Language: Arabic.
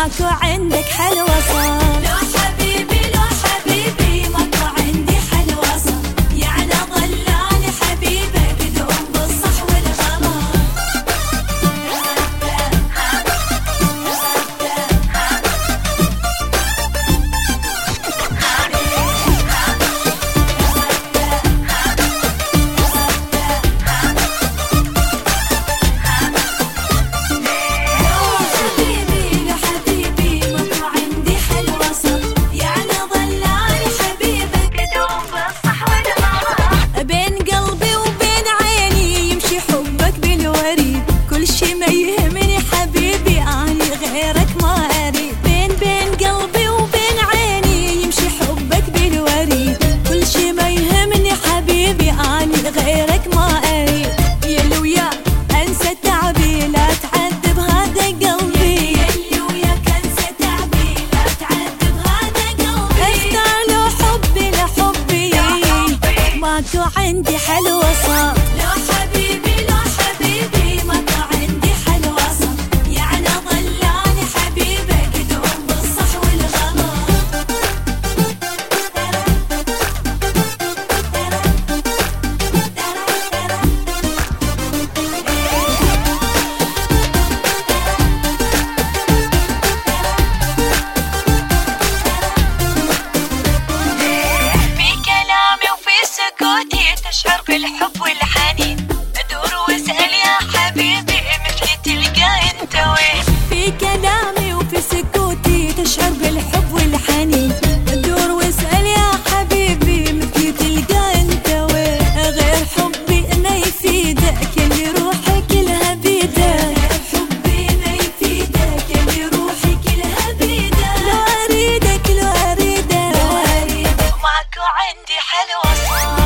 ماكو عندك حل وصل. لو حبيبي لو حبيبي ماكو عندي حل وصل، يعني ضلاني حبيبك دوم بالصح والغلط. غيرك ما أريد يلي وياك أنسى تعبي لا تعذب هذا قلبي. يلي وياك أنسى تعبي لا تعذب هذا قلبي. اختار له حبي لحبي ماكو عندي حل وصل. لو حبيبي لو حبيبي ماكو عندي حل وصل، يعني ضلاني حبيبك دوم بالصح والغلط. تشعر بالحب والحنين، ادور واسأل يا حبيبي مثلي تلقى انت وين. في كلامي وفي سكوتي تشعر بالحب والحنين، ادور واسأل يا حبيبي مثلي تلقى انت وين. غير حبي ما يفيدك اللي روحي كلها بيدك. غير حبي ما يفيدك اللي روحي كلها بيدك. لو اريدك لو اريدك ماكو عندي حل وصل.